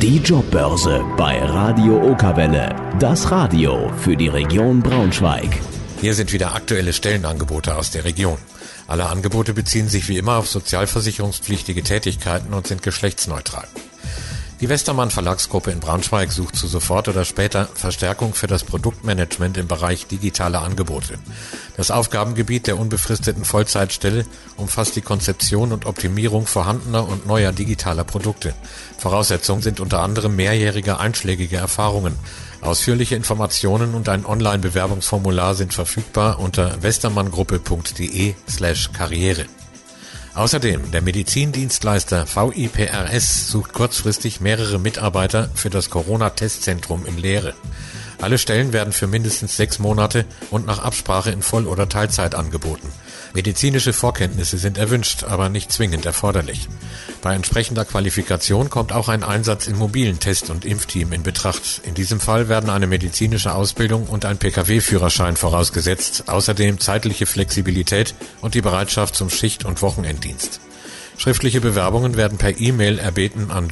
Die Jobbörse bei Radio Okerwelle. Das Radio für die Region Braunschweig. Hier sind wieder aktuelle Stellenangebote aus der Region. Alle Angebote beziehen sich wie immer auf sozialversicherungspflichtige Tätigkeiten und sind geschlechtsneutral. Die Westermann Verlagsgruppe in Braunschweig sucht zu sofort oder später Verstärkung für das Produktmanagement im Bereich digitale Angebote. Das Aufgabengebiet der unbefristeten Vollzeitstelle umfasst die Konzeption und Optimierung vorhandener und neuer digitaler Produkte. Voraussetzungen sind unter anderem mehrjährige einschlägige Erfahrungen. Ausführliche Informationen und ein Online-Bewerbungsformular sind verfügbar unter westermanngruppe.de/karriere. Außerdem, der Medizindienstleister VIPRS sucht kurzfristig mehrere Mitarbeiter für das Corona-Testzentrum in Lehre. Alle Stellen werden für mindestens 6 Monate und nach Absprache in Voll- oder Teilzeit angeboten. Medizinische Vorkenntnisse sind erwünscht, aber nicht zwingend erforderlich. Bei entsprechender Qualifikation kommt auch ein Einsatz im mobilen Test- und Impfteam in Betracht. In diesem Fall werden eine medizinische Ausbildung und ein Pkw-Führerschein vorausgesetzt, außerdem zeitliche Flexibilität und die Bereitschaft zum Schicht- und Wochenenddienst. Schriftliche Bewerbungen werden per E-Mail erbeten an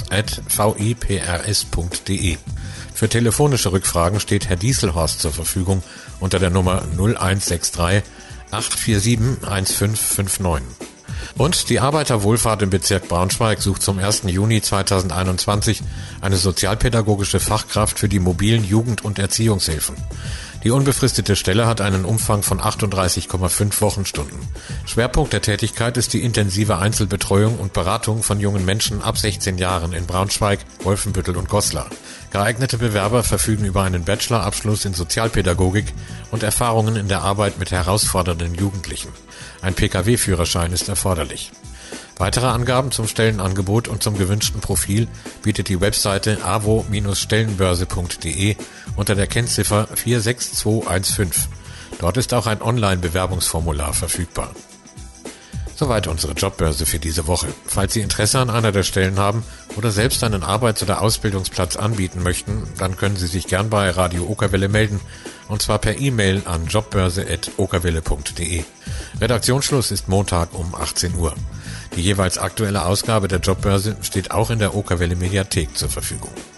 jobs@viprs.de. Für telefonische Rückfragen steht Herr Dieselhorst zur Verfügung unter der Nummer 0163 847 1559. Und die Arbeiterwohlfahrt im Bezirk Braunschweig sucht zum 1. Juni 2021 eine sozialpädagogische Fachkraft für die mobilen Jugend- und Erziehungshilfen. Die unbefristete Stelle hat einen Umfang von 38,5 Wochenstunden. Schwerpunkt der Tätigkeit ist die intensive Einzelbetreuung und Beratung von jungen Menschen ab 16 Jahren in Braunschweig, Wolfenbüttel und Goslar. Geeignete Bewerber verfügen über einen Bachelorabschluss in Sozialpädagogik und Erfahrungen in der Arbeit mit herausfordernden Jugendlichen. Ein Pkw-Führerschein ist erforderlich. Weitere Angaben zum Stellenangebot und zum gewünschten Profil bietet die Webseite avo-stellenbörse.de unter der Kennziffer 46215. Dort ist auch ein Online-Bewerbungsformular verfügbar. Soweit unsere Jobbörse für diese Woche. Falls Sie Interesse an einer der Stellen haben oder selbst einen Arbeits- oder Ausbildungsplatz anbieten möchten, dann können Sie sich gern bei Radio Okerwelle melden, und zwar per E-Mail an jobbörse@okerwelle.de. Redaktionsschluss ist Montag um 18 Uhr. Die jeweils aktuelle Ausgabe der Jobbörse steht auch in der Okerwelle Mediathek zur Verfügung.